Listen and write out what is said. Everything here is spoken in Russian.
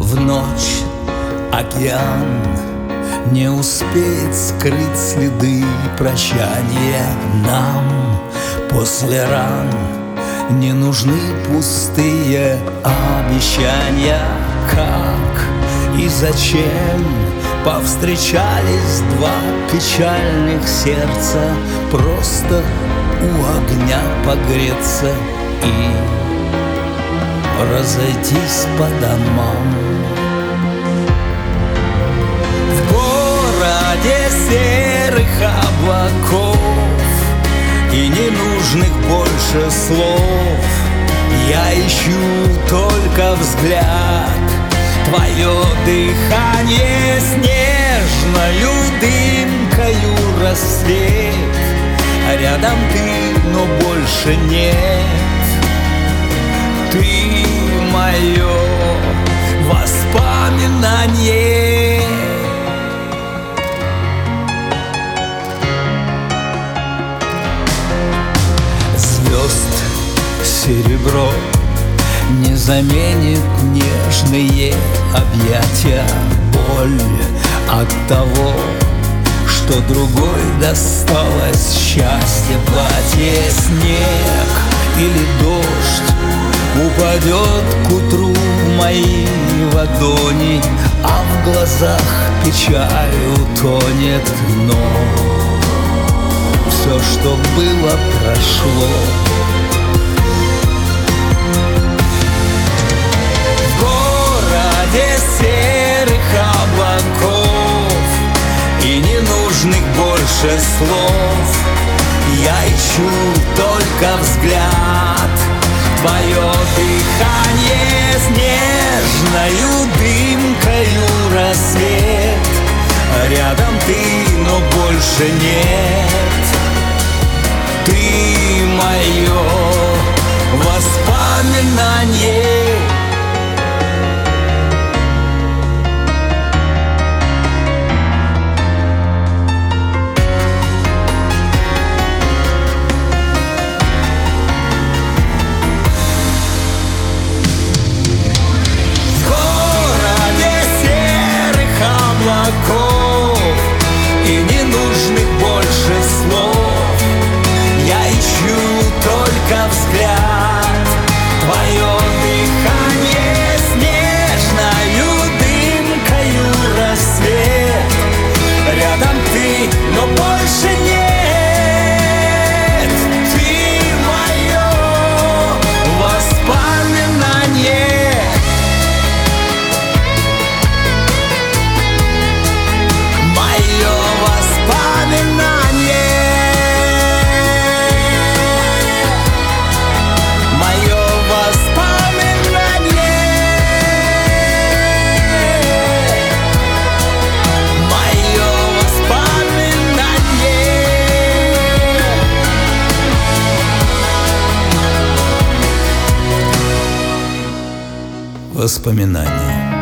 В ночь океан не успеет скрыть следы прощания. Нам после ран не нужны пустые обещания. Как и зачем повстречались два печальных сердца, просто у огня погреться и разойтись по домам. В городе серых облаков и ненужных больше слов я ищу только взгляд, твое дыхание снежною дымкою рассвет. Рядом ты, но больше нет. Ты мое воспоминание. Звезд серебро не заменит нежные объятия. Боль от того, что другой досталось счастье. Платье, снег или дождь упадет к утру в мои ладони, а в глазах печаль утонет. Но все, что было, прошло. В городе серых облаков и ненужных больше слов я ищу только взгляд, твое дыхание снежною дымкою рассвет. Рядом ты, но больше нет. Ты мое воспоминание. И ненужных больше слов я ищу только взгляд, твое дыхание снежною дымкою рассвет. Рядом ты, но больше нет. Ты мое воспоминание. Воспоминания.